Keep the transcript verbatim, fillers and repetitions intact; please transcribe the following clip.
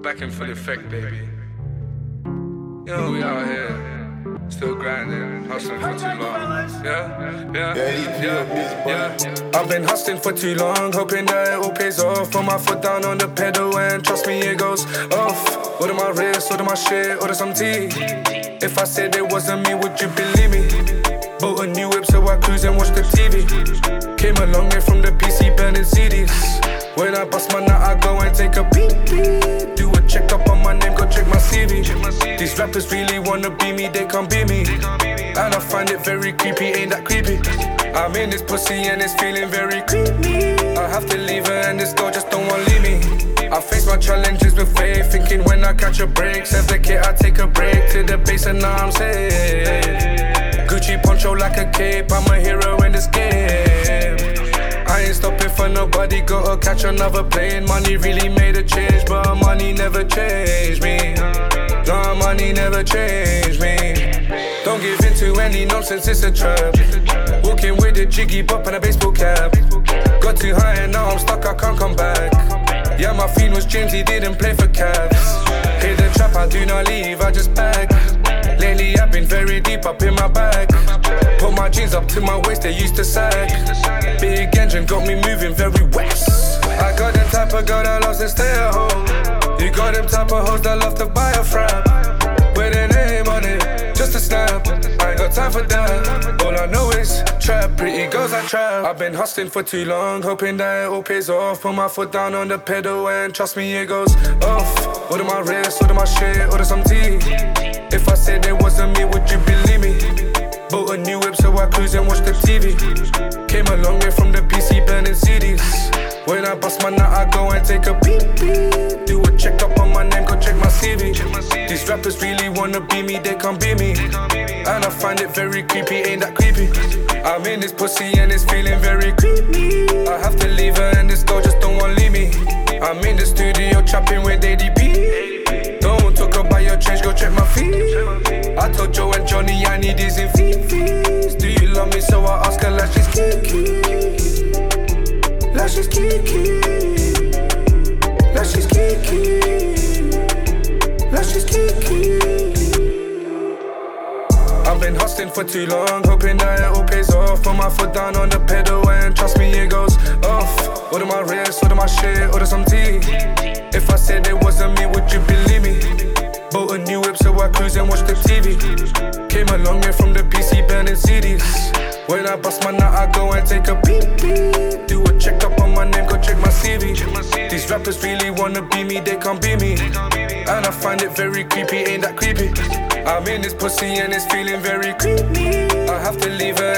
back in full effect, baby. You know we out here, still grinding, hustling for too long. Yeah, yeah, yeah, yeah, yeah. I've been hustling for too long, hoping that it all pays off. Put my foot down on the pedal and trust me, it goes off. Order my wrist, order my shit, order some tea. If I said it wasn't me, would you believe me? Bought a new whip so I cruise and watch the T V. Came a long way from the P C burning C Ds. When I bust my nut, I go and take a peek. Do a check up on my name, go check my C V. These rappers really wanna be me, they can't be me. And I find it very creepy, ain't that creepy? I'm in this pussy and it's feeling very creepy. I have to leave her and this girl just don't wanna leave me. I face my challenges with faith, thinking when I catch a break, serve the kit, I take a break to the base and now I'm safe. Gucci poncho like a cape, I'm a hero in this game. I ain't stopping for nobody, gotta catch another plane. Money really made a change, but money never changed me. No, money never changed me. Don't give in to any nonsense, it's a trap. Walking with a jiggy bop and a baseball cap. Got too high and now I'm stuck, I can't come back. Yeah, my fiend was James, he didn't play for Cavs. Hit the trap, I do not leave, I just bag. Lately I've been very deep up in my bag. Put my jeans up to my waist, they used to sag. Big engine got me moving very west. I got them type of girl that loves to stay at home. You got them type of hoes that love to buy a frap. With a name on it, just a snap. I ain't got time for that. All I know is trap, pretty girls I trap. I've been hustling for too long, hoping that it all pays off. Put my foot down on the pedal and trust me, it goes off. Order my wrist, order my shit, order some tea. If I said it wasn't me, would you believe me? Bought a new whip so I cruise and watch the T V. Came a long way from the P C burning C Ds. When I bust my nut, I go and take a peek. Do a check up on my name, go check my C V. These rappers really wanna be me, they can't be me. And I find it very creepy, ain't that creepy? I'm in this pussy and it's feeling very creepy. I have to leave her and this girl just don't wanna leave me. I'm in the studio trapping with A D P. Don't talk about your change, go check my feet. I told Joe and Johnny I need these in fees. Do you love me? So I ask her like she's Kiki. Like she's Kiki. Like she's Kiki. Like she's Kiki. I've been hustling for too long, hoping that it all pays off. Put my foot down on the pedal and trust me, it goes off. Order my wrist, order my shit, order some tea. If I said it wasn't me, would you believe me? Bought a new whip so I cruise and watch the T V. Came a long way from the P C burning C Ds. When I bust my nut, I go and take a peek. Do a check up on my name, go check my C V. These rappers really wanna be me, they can't be me. And I find it very creepy, ain't that creepy? I'm in this pussy and it's feeling very creepy. I have to leave her